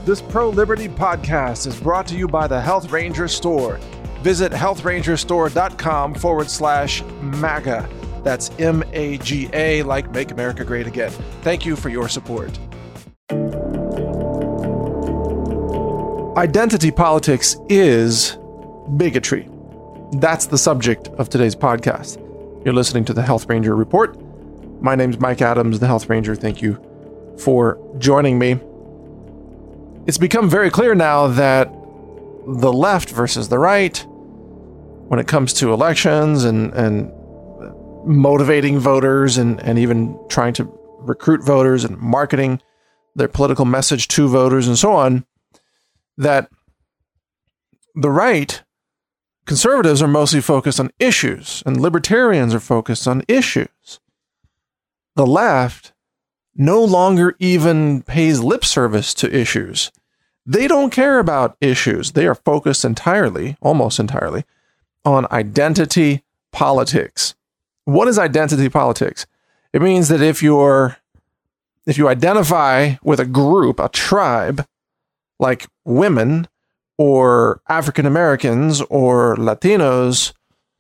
This pro-liberty podcast is brought to you by the Health Ranger Store. Visit healthrangerstore.com/MAGA. That's MAGA, like Make America Great Again. Thank you for your support. Identity politics is bigotry. That's the subject of today's podcast. You're listening to the Health Ranger Report. My name's Mike Adams, the Health Ranger. Thank you for joining me. It's become very clear now that the left versus the right, when it comes to elections and motivating voters and even trying to recruit voters and marketing their political message to voters and so on, that the right, conservatives, are mostly focused on issues and libertarians are focused on issues. The left no longer even pays lip service to issues. They don't care about issues. They are focused entirely, almost entirely, on identity politics. What is identity politics? It means that if you identify with a group, a tribe, like women or African Americans or Latinos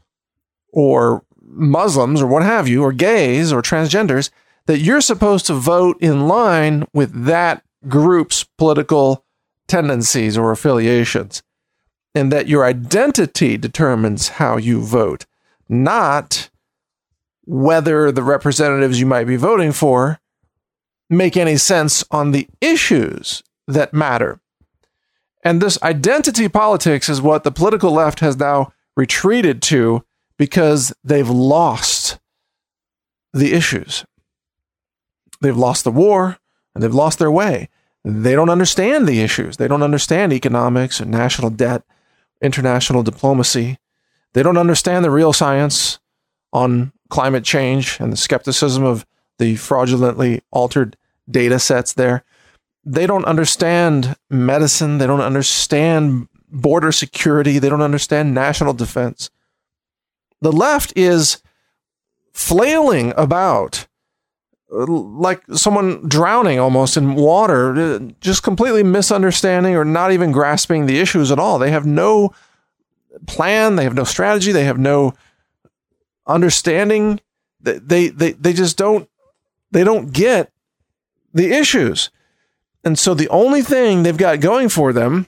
or Muslims or what have you, or gays or transgenders, that you're supposed to vote in line with that group's political tendencies or affiliations, and that your identity determines how you vote, not whether the representatives you might be voting for make any sense on the issues that matter. And this identity politics is what the political left has now retreated to because they've lost the issues. They've lost the war and they've lost their way. They don't understand the issues. They don't understand economics and national debt, international diplomacy. They don't understand the real science on climate change and the skepticism of the fraudulently altered data sets there. They don't understand medicine. They don't understand border security. They don't understand national defense. The left is flailing about like someone drowning almost in water, just completely misunderstanding or not even grasping the issues at all. They have no plan. They have no strategy. They have no understanding. They just don't get the issues. And so the only thing they've got going for them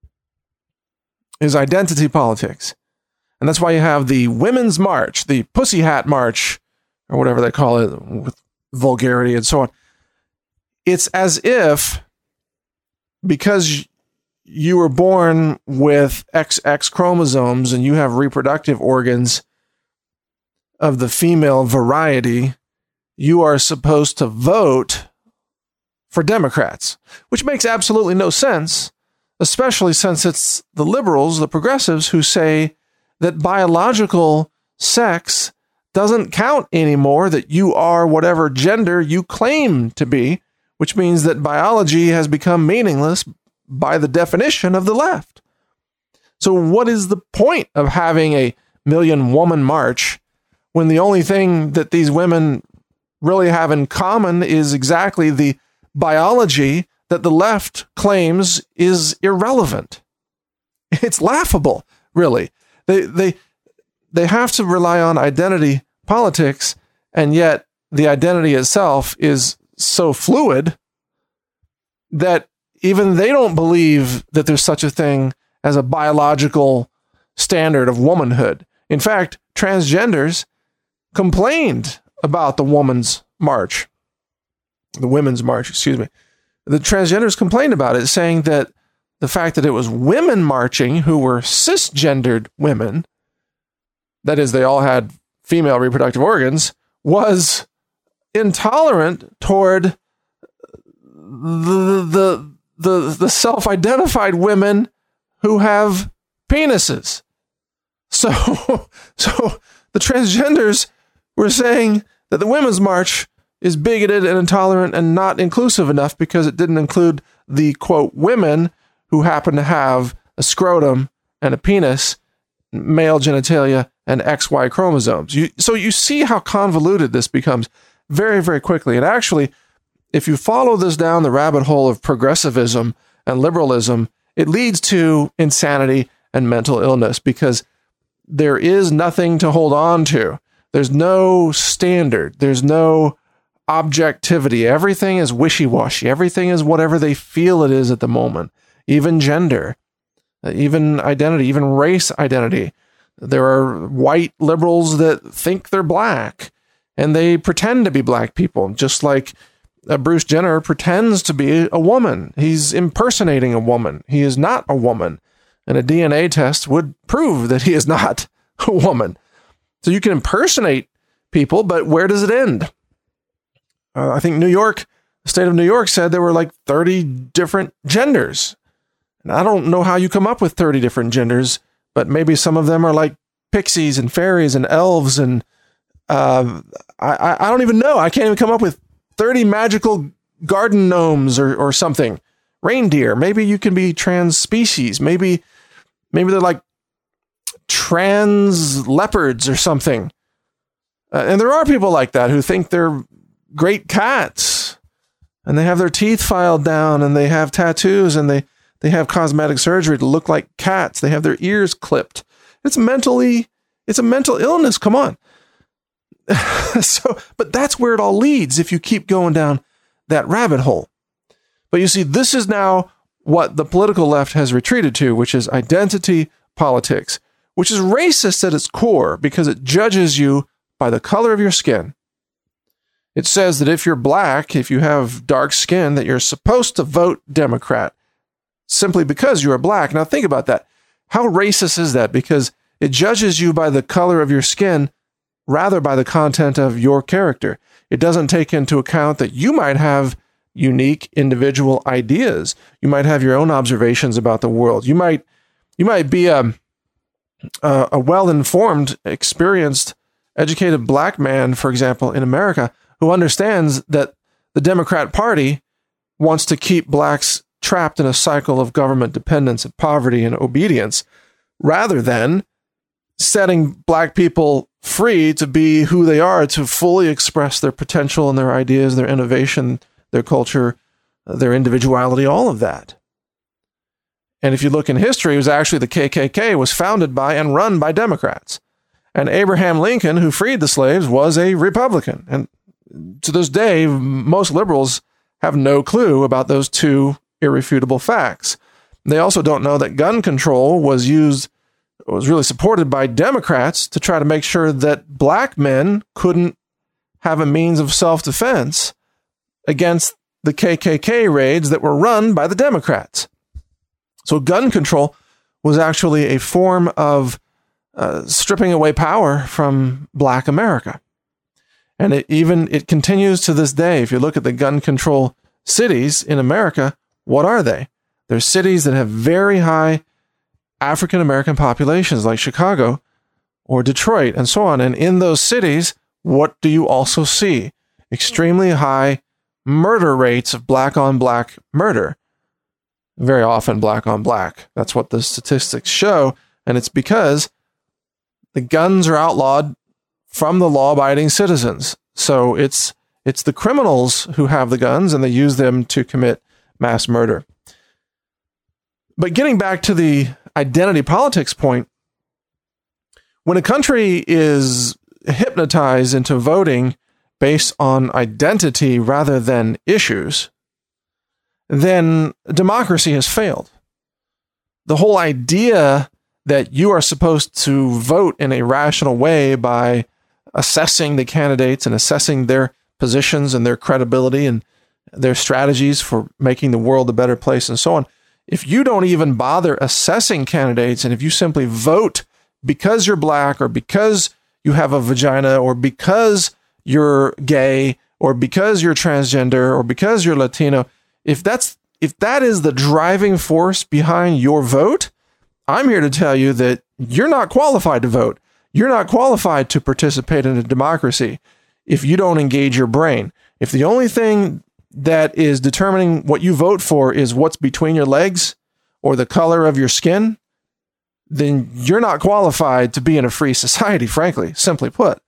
is identity politics. And that's why you have the Women's March, the Pussy Hat March, or whatever they call it, with vulgarity and so on. It's as if because you were born with XX chromosomes and you have reproductive organs of the female variety, you are supposed to vote for Democrats, which makes absolutely no sense, especially since it's the liberals, the progressives, who say that biological sex doesn't count anymore, that you are whatever gender you claim to be, which means that biology has become meaningless by the definition of the left. So what is the point of having a million woman march when the only thing that these women really have in common is exactly the biology that the left claims is irrelevant? It's laughable, really. They have to rely on identity politics, and yet the identity itself is so fluid that even they don't believe that there's such a thing as a biological standard of womanhood. In fact, transgenders complained about the Women's March. The transgenders complained about it, saying that the fact that it was women marching who were cisgendered women, that is, they all had female reproductive organs, was intolerant toward the self-identified women who have penises. So the transgenders were saying that the Women's March is bigoted and intolerant and not inclusive enough because it didn't include the, quote, women who happen to have a scrotum and a penis, male genitalia, and XY chromosomes. So you see how convoluted this becomes very, very quickly. And actually, if you follow this down the rabbit hole of progressivism and liberalism, it leads to insanity and mental illness because there is nothing to hold on to. There's no standard. There's no objectivity. Everything is wishy-washy. Everything is whatever they feel it is at the moment. Even gender, even identity, even race identity. There are white liberals that think they're black and they pretend to be black people, just like Bruce Jenner pretends to be a woman. He's impersonating a woman. He is not a woman. And a DNA test would prove that he is not a woman. So you can impersonate people, but where does it end? I think the state of New York said there were like 30 different genders. And I don't know how you come up with 30 different genders, but maybe some of them are like pixies and fairies and elves. And I don't even know. I can't even come up with 30 magical garden gnomes or something. Reindeer. Maybe you can be trans species. Maybe they're like trans leopards or something. And there are people like that who think they're great cats and they have their teeth filed down and they have tattoos and they have cosmetic surgery to look like cats. They have their ears clipped. It's a mental illness. Come on. But that's where it all leads if you keep going down that rabbit hole. But you see, this is now what the political left has retreated to, which is identity politics, which is racist at its core because it judges you by the color of your skin. It says that if you're black, if you have dark skin, that you're supposed to vote Democrat simply because you are black. Now think about that. How racist is that? Because it judges you by the color of your skin rather by the content of your character. It doesn't take into account that you might have unique individual ideas. You might have your own observations about the world. You might be a well-informed, experienced, educated black man, for example, in America, who understands that the Democrat Party wants to keep blacks trapped in a cycle of government dependence and poverty and obedience, rather than setting black people free to be who they are, to fully express their potential and their ideas, their innovation, their culture, their individuality, all of that. And if you look in history, it was actually the KKK was founded by and run by Democrats. And Abraham Lincoln, who freed the slaves, was a Republican. And to this day, most liberals have no clue about those two irrefutable facts. They also don't know that gun control was really supported by Democrats to try to make sure that black men couldn't have a means of self-defense against the KKK raids that were run by the Democrats. So gun control was actually a form of stripping away power from black America. And it continues to this day. If you look at the gun control cities in America, what are they? They're cities that have very high African American populations like Chicago or Detroit and so on. And in those cities, what do you also see? Extremely high murder rates of black on black murder. Very often black on black. That's what the statistics show. And it's because the guns are outlawed from the law-abiding citizens. So it's the criminals who have the guns and they use them to commit mass murder. But getting back to the identity politics point, when a country is hypnotized into voting based on identity rather than issues, then democracy has failed. The whole idea that you are supposed to vote in a rational way by assessing the candidates and assessing their positions and their credibility and their strategies for making the world a better place and so on. If you don't even bother assessing candidates and if you simply vote because you're black or because you have a vagina or because you're gay or because you're transgender or because you're Latino, if that is the driving force behind your vote, I'm here to tell you that you're not qualified to vote. You're not qualified to participate in a democracy if you don't engage your brain. If the only thing that is determining what you vote for is what's between your legs or the color of your skin, then you're not qualified to be in a free society, frankly, simply put.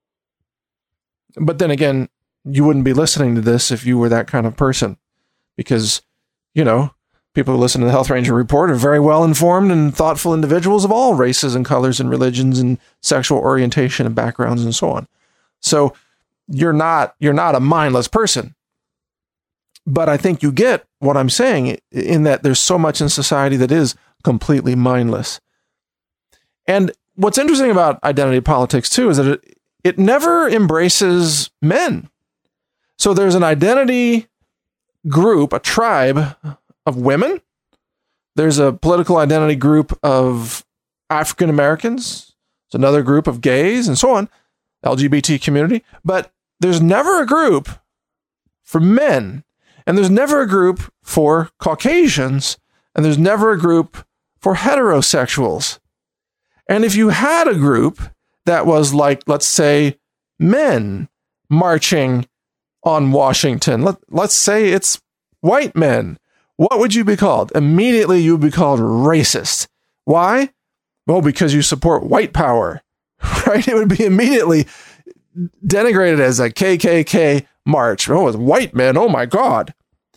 But then again, you wouldn't be listening to this if you were that kind of person because, People who listen to the Health Ranger Report are very well-informed and thoughtful individuals of all races and colors and religions and sexual orientation and backgrounds and so on. So you're not a mindless person. But I think you get what I'm saying in that there's so much in society that is completely mindless. And what's interesting about identity politics, too, is that it never embraces men. So there's an identity group, a tribe of women. There's a political identity group of African Americans. There's another group of gays and so on, LGBT community. But there's never a group for men, and there's never a group for Caucasians, and there's never a group for heterosexuals. And if you had a group that was like, let's say, men marching on Washington, let's say it's white men, what would you be called? Immediately, you would be called racist. Why? Well, because you support white power, right? It would be immediately denigrated as a KKK march. Oh, it's white men. Oh, my God.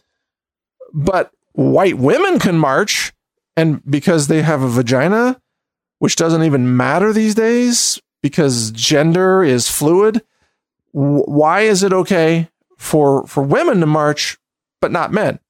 But white women can march, and because they have a vagina, which doesn't even matter these days because gender is fluid, why is it okay for women to march, but not men?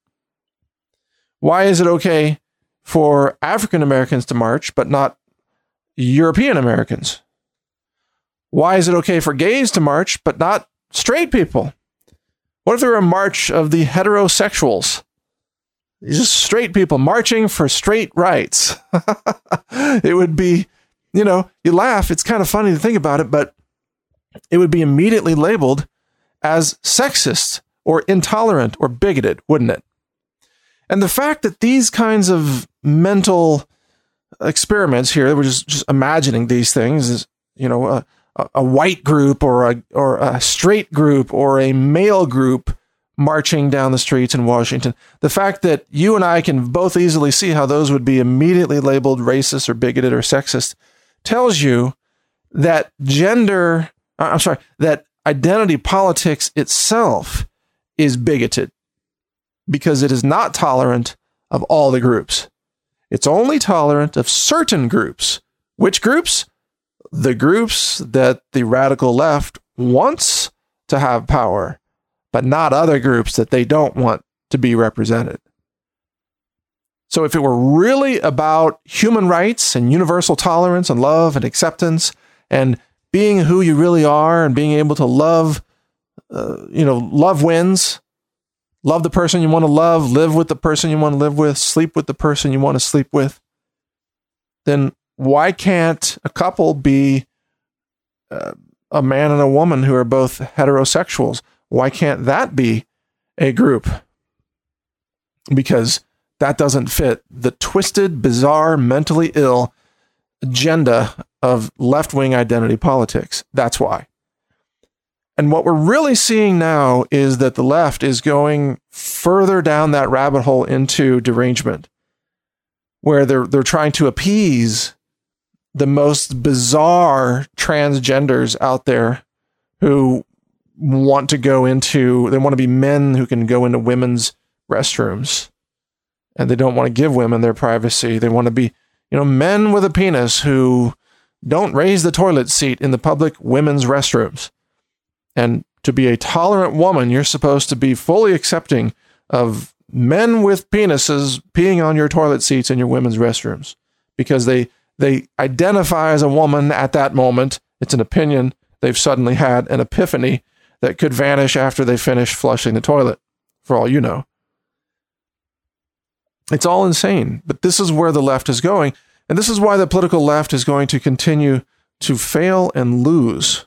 Why is it okay for African Americans to march, but not European Americans? Why is it okay for gays to march, but not straight people? What if there were a march of the heterosexuals? Just straight people marching for straight rights. It would be, you laugh. It's kind of funny to think about it, but it would be immediately labeled as sexist or intolerant or bigoted, wouldn't it? And the fact that these kinds of mental experiments here, we're just imagining these things as, a white group or a straight group or a male group marching down the streets in Washington. The fact that you and I can both easily see how those would be immediately labeled racist or bigoted or sexist tells you that that identity politics itself is bigoted because it is not tolerant of all the groups. It's only tolerant of certain groups. Which groups? The groups that the radical left wants to have power, but not other groups that they don't want to be represented. So if it were really about human rights and universal tolerance and love and acceptance and being who you really are and being able to love, love wins, love the person you want to love, live with the person you want to live with, sleep with the person you want to sleep with, then why can't a couple be a man and a woman who are both heterosexuals? Why can't that be a group? Because that doesn't fit the twisted, bizarre, mentally ill agenda of left-wing identity politics. That's why. And what we're really seeing now is that the left is going further down that rabbit hole into derangement, where they're trying to appease the most bizarre transgenders out there who want to be men who can go into women's restrooms, and they don't want to give women their privacy. They want to be, men with a penis who don't raise the toilet seat in the public women's restrooms. And to be a tolerant woman, you're supposed to be fully accepting of men with penises peeing on your toilet seats in your women's restrooms because they identify as a woman at that moment. It's an opinion. They've suddenly had an epiphany that could vanish after they finish flushing the toilet, for all you know. It's all insane, but this is where the left is going, and this is why the political left is going to continue to fail and lose,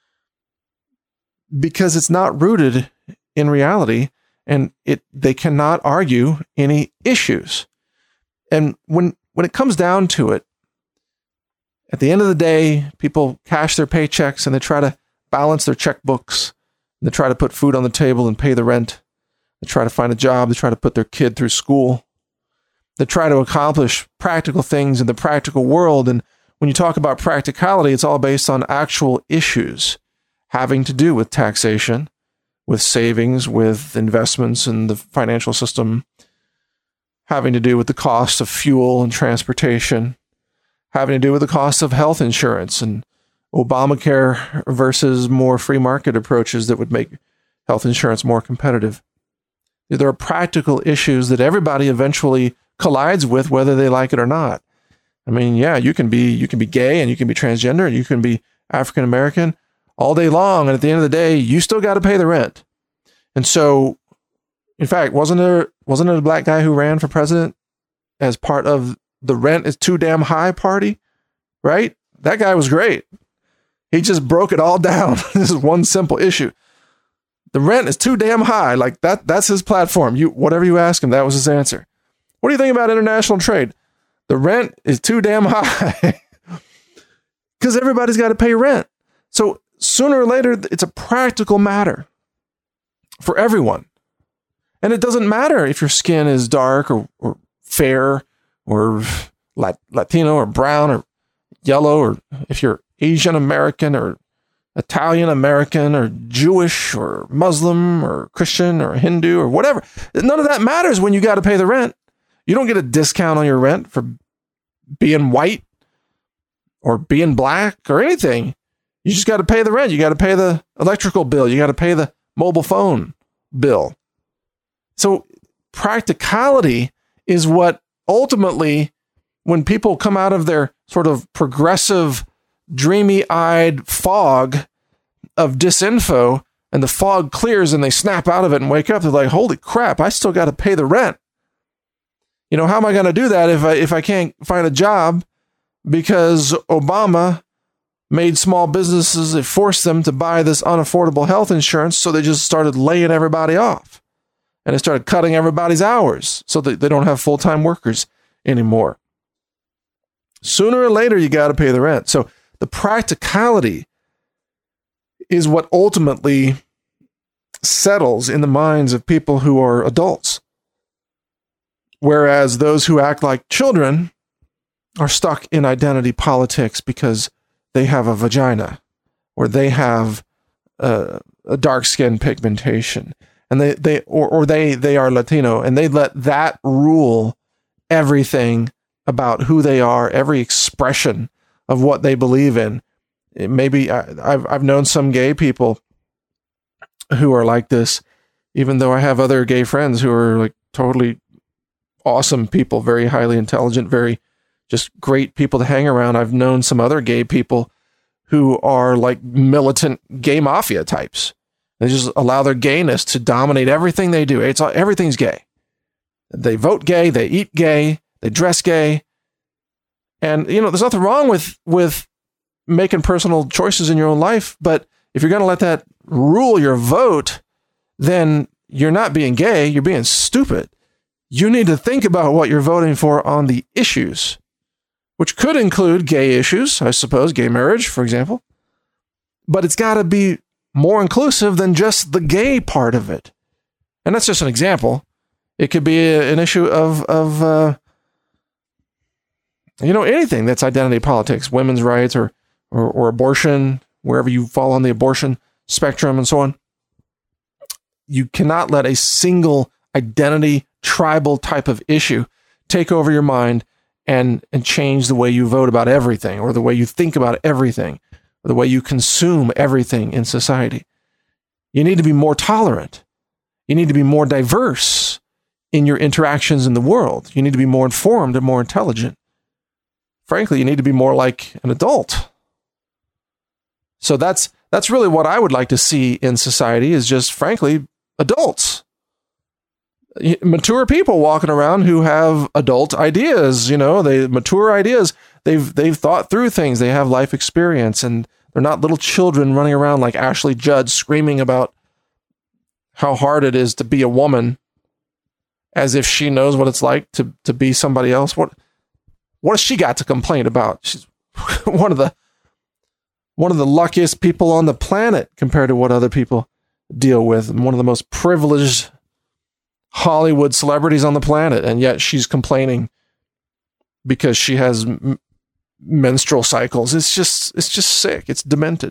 because it's not rooted in reality, and they cannot argue any issues. And when it comes down to it, at the end of the day, people cash their paychecks and they try to balance their checkbooks. They try to put food on the table and pay the rent. They try to find a job. They try to put their kid through school. They try to accomplish practical things in the practical world. And when you talk about practicality, it's all based on actual issues having to do with taxation, with savings, with investments in the financial system, having to do with the cost of fuel and transportation, having to do with the cost of health insurance and Obamacare versus more free market approaches that would make health insurance more competitive. There are practical issues that everybody eventually collides with, whether they like it or not. I mean, yeah, you can be gay and you can be transgender and you can be African American all day long, and at the end of the day, you still got to pay the rent. And so, in fact, wasn't it a black guy who ran for president as part of the rent is too damn high party, right? That guy was great. He just broke it all down. This is one simple issue. The rent is too damn high. Like that's his platform. Whatever you ask him, that was his answer. What do you think about international trade? The rent is too damn high because everybody's got to pay rent. So sooner or later, it's a practical matter for everyone. And it doesn't matter if your skin is dark or fair or Latino or brown or yellow, or if you're Asian American or Italian American or Jewish or Muslim or Christian or Hindu or whatever. None of that matters when you got to pay the rent. You don't get a discount on your rent for being white or being black or anything. You just got to pay the rent. You got to pay the electrical bill. You got to pay the mobile phone bill. So practicality is what ultimately, when people come out of their sort of progressive, dreamy-eyed fog of disinfo and the fog clears and they snap out of it and wake up, they're like, holy crap, I still got to pay the rent. You know, how am I going to do that if I can't find a job because Obama made small businesses, it forced them to buy this unaffordable health insurance, so they just started laying everybody off. And it started cutting everybody's hours so that they don't have full-time workers anymore. Sooner or later, you got to pay the rent. So the practicality is what ultimately settles in the minds of people who are adults. Whereas those who act like children are stuck in identity politics because they have a vagina or they have a dark skin pigmentation and they are Latino, and they let that rule everything about who they are, every expression of what they believe in. Maybe I've known some gay people who are like this, even though I have other gay friends who are like totally awesome people, very highly intelligent, very just great people to hang around. I've known some other gay people who are like militant gay mafia types. They just allow their gayness to dominate everything they do. Everything's gay. They vote gay, they eat gay, they dress gay. And, you know, there's nothing wrong with making personal choices in your own life, but if you're going to let that rule your vote, then you're not being gay, you're being stupid. You need to think about what you're voting for on the issues, which could include gay issues, I suppose, gay marriage, for example. But it's got to be more inclusive than just the gay part of it. And that's just an example. It could be an issue of anything that's identity politics, women's rights or abortion, wherever you fall on the abortion spectrum and so on. You cannot let a single identity tribal type of issue take over your mind and change the way you vote about everything, or the way you think about everything, or the way you consume everything in society. You need to be more tolerant. You need to be more diverse in your interactions in the world. You need to be more informed and more intelligent. Frankly, you need to be more like an adult. So that's really what I would like to see in society, is just, frankly, adults. Mature people walking around who have adult ideas, they mature ideas. They've thought through things. They have life experience, and they're not little children running around like Ashley Judd screaming about how hard it is to be a woman, as if she knows what it's like to be somebody else. What has she got to complain about? She's one of the luckiest people on the planet compared to what other people deal with, and one of the most privileged Hollywood celebrities on the planet, and yet she's complaining because she has menstrual cycles. It's just sick. It's demented.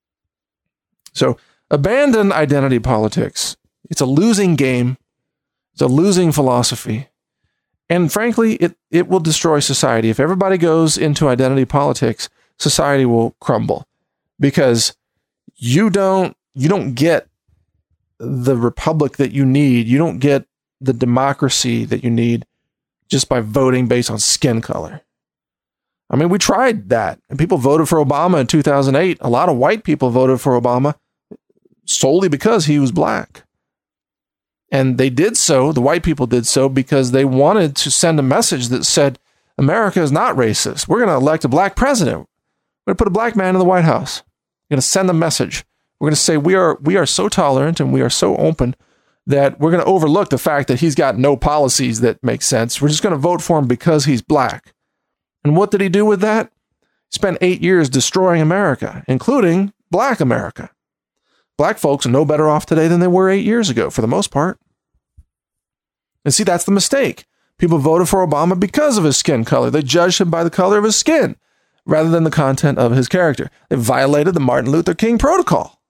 So abandon identity politics. It's a losing game. It's a losing philosophy. And frankly, it will destroy society. If everybody goes into identity politics, society will crumble, because you don't get the republic that you need. You don't get the democracy that you need just by voting based on skin color. I mean, we tried that, and people voted for Obama in 2008. A lot of white people voted for Obama solely because he was black. And they did so, the white people did so, because they wanted to send a message that said, America is not racist. We're going to elect a black president. We're going to put a black man in the White House. We're going to send a message. We're going to say we are so tolerant and we are so open that we're going to overlook the fact that he's got no policies that make sense. We're just going to vote for him because he's black. And what did he do with that? He spent 8 years destroying America, including black America. Black folks are no better off today than they were 8 years ago, for the most part. And see, that's the mistake. People voted for Obama because of his skin color. They judged him by the color of his skin rather than the content of his character. They violated the Martin Luther King protocol.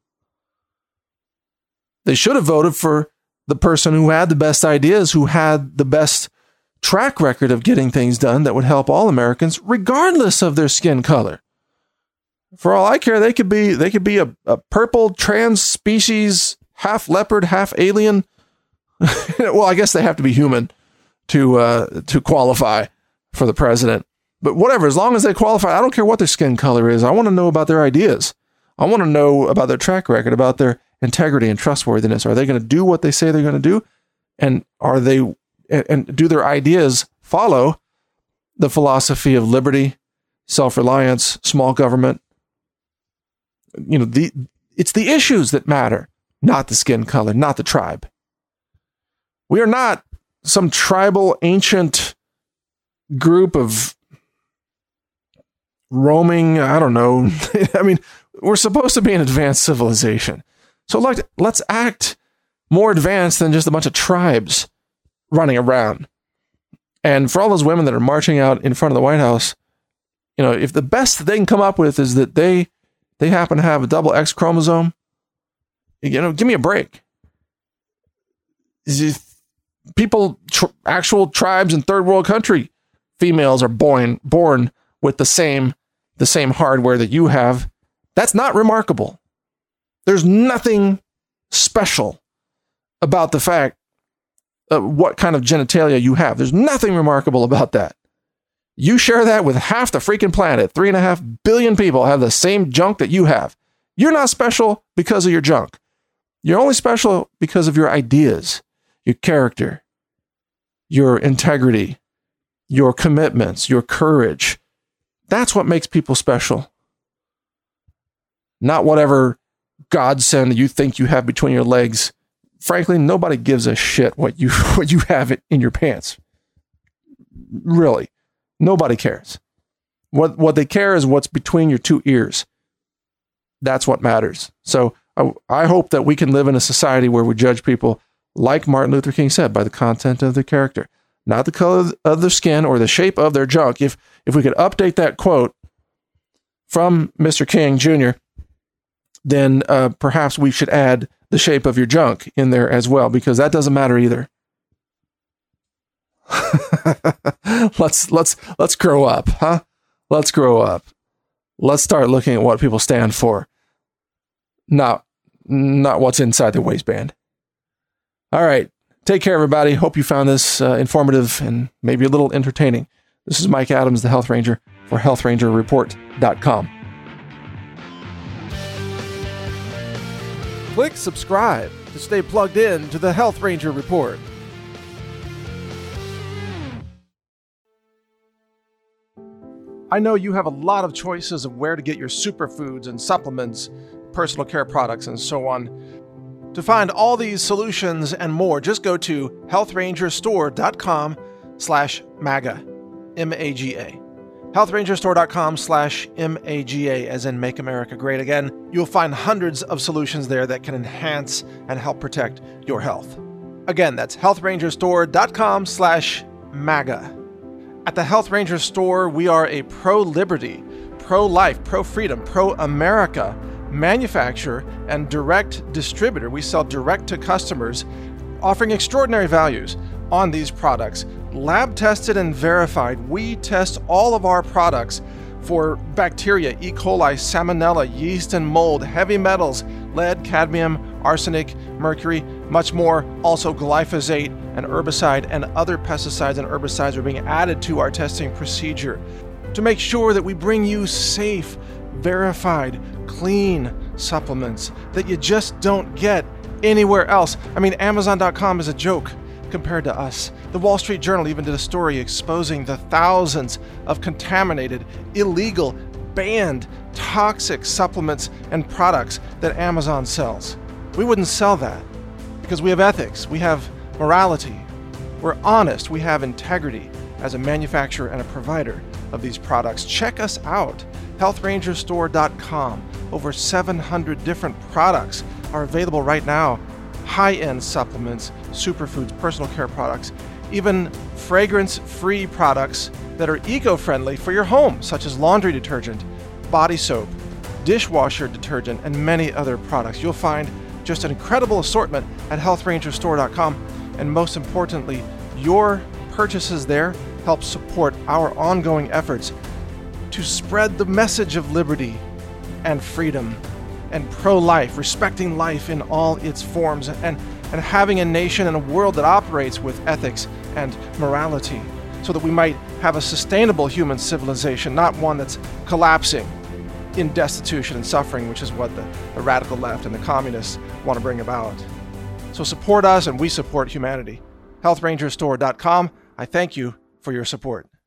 They should have voted for the person who had the best ideas, who had the best track record of getting things done that would help all Americans, regardless of their skin color. For all I care, they could be a purple trans species, half leopard, half alien. Well, I guess they have to be human to qualify for the president. But whatever, as long as they qualify, I don't care what their skin color is. I want to know about their ideas. I want to know about their track record, about their integrity and trustworthiness. Are they going to do what they say they're going to do? And do their ideas follow the philosophy of liberty, self-reliance, small government? It's the issues that matter, not the skin color, not the tribe. We are not some tribal ancient group of roaming, I don't know. I mean, we're supposed to be an advanced civilization. So let's act more advanced than just a bunch of tribes running around. And for all those women that are marching out in front of the White House, if the best they can come up with is that they happen to have a double X chromosome, give me a break. Actual tribes in third world country, females are born with the same hardware that you have. That's not remarkable. There's nothing special about the fact of what kind of genitalia you have. There's nothing remarkable about that. You share that with half the freaking planet. 3.5 billion people have the same junk that you have. You're not special because of your junk. You're only special because of your ideas, your character, your integrity, your commitments, your courage. That's what makes people special. Not whatever godsend you think you have between your legs. Frankly, nobody gives a shit what you have in your pants. Really. Nobody cares. What they care is what's between your two ears. That's what matters. So I hope that we can live in a society where we judge people, like Martin Luther King said, by the content of their character, not the color of their skin or the shape of their junk. If we could update that quote from Mr. King Jr., then perhaps we should add the shape of your junk in there as well, because that doesn't matter either. Let's grow up, huh? Let's grow up. Let's start looking at what people stand for, not what's inside their waistband. All right. Take care, everybody. Hope you found this informative and maybe a little entertaining. This is Mike Adams, the Health Ranger, for HealthRangerReport.com. Click subscribe to stay plugged in to the Health Ranger Report. I know you have a lot of choices of where to get your superfoods and supplements, personal care products, and so on. To find all these solutions and more, just go to healthrangerstore.com/MAGA, M-A-G-A. healthrangerstore.com/MAGA, as in Make America Great Again. You'll find hundreds of solutions there that can enhance and help protect your health. Again, that's healthrangerstore.com/MAGA. At the Health Ranger Store, we are a pro-liberty, pro-life, pro-freedom, pro-America manufacturer and direct distributor. We sell direct to customers offering extraordinary values on these products. Lab tested and verified. We test all of our products for bacteria, E. coli, salmonella, yeast and mold, heavy metals, lead, cadmium, arsenic, mercury, much more. Also glyphosate, an herbicide, and other pesticides and herbicides are being added to our testing procedure to make sure that we bring you safe, verified, clean supplements that you just don't get anywhere else. I mean, Amazon.com is a joke compared to us. The Wall Street Journal even did a story exposing the thousands of contaminated, illegal, banned, toxic supplements and products that Amazon sells. We wouldn't sell that because we have ethics, we have morality, we're honest, we have integrity as a manufacturer and a provider of these products. Check us out, healthrangerstore.com. Over 700 different products are available right now. High-end supplements, superfoods, personal care products, even fragrance-free products that are eco-friendly for your home, such as laundry detergent, body soap, dishwasher detergent, and many other products. You'll find just an incredible assortment at healthrangerstore.com, and most importantly, your purchases there help support our ongoing efforts to spread the message of liberty and freedom and pro-life, respecting life in all its forms, and having a nation and a world that operates with ethics and morality, so that we might have a sustainable human civilization, not one that's collapsing in destitution and suffering, which is what the radical left and the communists want to bring about. So support us and we support humanity. healthrangerstore.com. I thank you for your support.